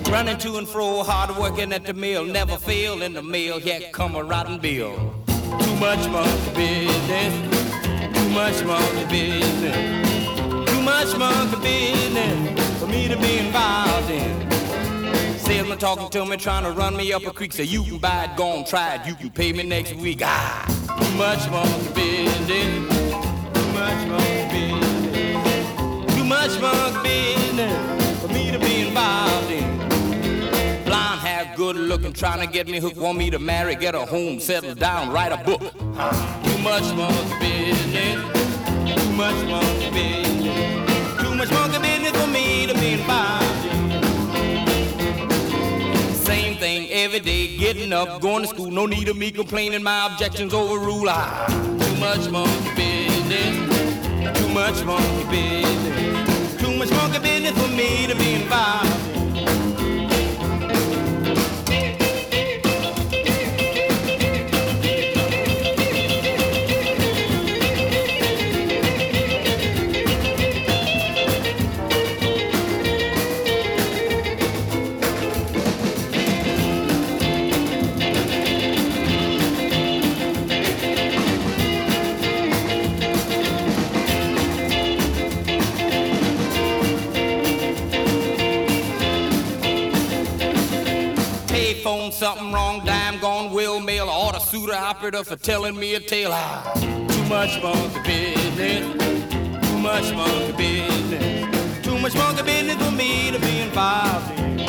Running to and fro, hard working at the mill, never fail in the mill, yet come a rotten bill. Too much monkey business, too much monkey business, too much monkey business for me to be involved in. Salesman talking to me, trying to run me up a creek, say you can buy it, go on, try it, you can pay me next week. Ah, too much monkey business, too much monkey business, too much monkey business for me to be involved in. Blonde hair, good looking, trying to get me hooked, want me to marry, get a home, settle down, write a book. Too much monkey business, too much monkey business, too much monkey business for me to be involved in. Same thing every day, getting up, going to school, no need of me complaining, my objections overrule. Too much monkey business, too much monkey business, too much monkey business for me to be involved in. Something wrong, dime gone, will mail, order suitor operator for telling me a tale. Too much monkey business, too much monkey business, too much monkey business for me to be involved in.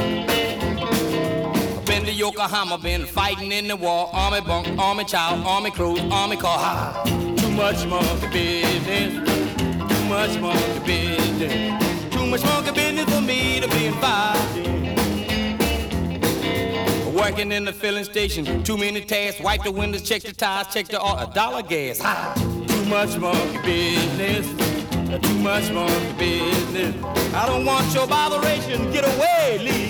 I've been to Yokohama, been fighting in the war, army bunk, army child, army clothes, army car. Too much monkey business, too much monkey business, too much monkey business for me to be involved in. Working in the filling station, too many tasks, wipe the windows, check the tires, check the dollar gas. Too much monkey business, too much monkey business. I don't want your botheration, get away, leave.